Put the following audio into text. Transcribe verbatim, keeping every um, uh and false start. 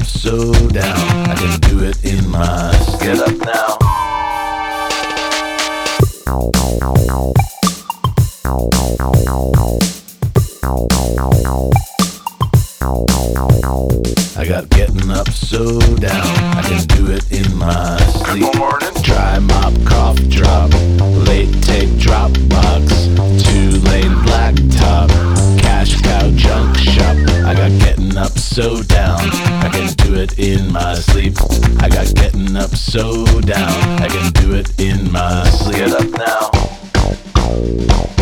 so down. I can do it in my sleep. Get up now. I got getting up so down. I can do it in my sleep. Good morning. Dry mop, cough drop, late take drop box, two lane blacktop, cash cow junk shop. I got getting up so down. I can do it in my sleep. I got getting up so down. I can do it in my sleep. Get up now.